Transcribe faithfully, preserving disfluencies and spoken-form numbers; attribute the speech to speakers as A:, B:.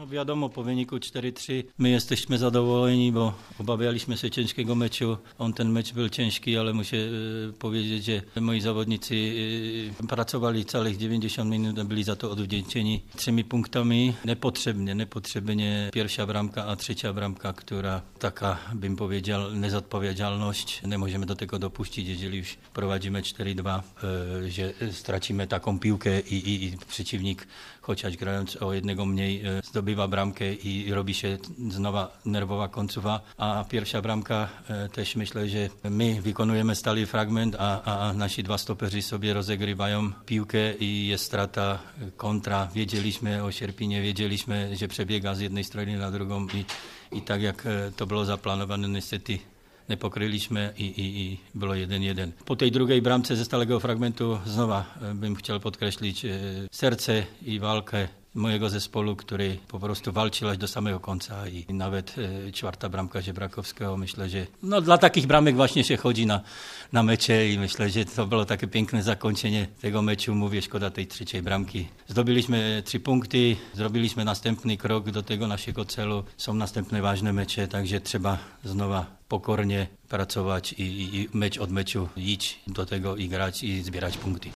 A: No wiadomo, po wyniku cztery trzy my jesteśmy zadowoleni, bo obawialiśmy się ciężkiego meczu. On ten mecz był ciężki, ale muszę y, powiedzieć, że moi zawodnicy y, pracowali całych dziewięćdziesiąt minut, byli za to odwdzięczeni trzemi punktami. Niepotrzebnie, niepotrzebnie pierwsza bramka, a trzecia bramka, która taka, bym powiedział, niezodpowiedzialność. Nie możemy do tego dopuścić, jeżeli już prowadzimy cztery dwa, y, że stracimy taką piłkę i, i, i przeciwnik, chociaż grając o jednego mniej, zdobywa bramkę i robi się znowa nerwowa końcowa, a pierwsza bramka też myślę, że my wykonujemy stale fragment, a, a nasi dwa stoperzy sobie rozegrywają piłkę i jest strata kontra. Wiedzieliśmy o Sierpinie, wiedzieliśmy, że przebiega z jednej strony na drugą i, i tak jak to było zaplanowane, niestety nie pokryliśmy i, i, i było jeden jeden. Po tej drugiej bramce ze stałego fragmentu znowu bym chciał podkreślić serce i walkę mojego zespołu, który po prostu walczył aż do samego końca i nawet e, czwarta bramka Żebrakowskiego, myślę, że no, dla takich bramek właśnie się chodzi na, na mecze i myślę, że to było takie piękne zakończenie tego meczu. Mówię, szkoda tej trzeciej bramki. Zdobyliśmy trzy punkty, zrobiliśmy następny krok do tego naszego celu. Są następne ważne mecze, także trzeba znowu pokornie pracować i, i, i mecz od meczu iść do tego i grać i zbierać punkty.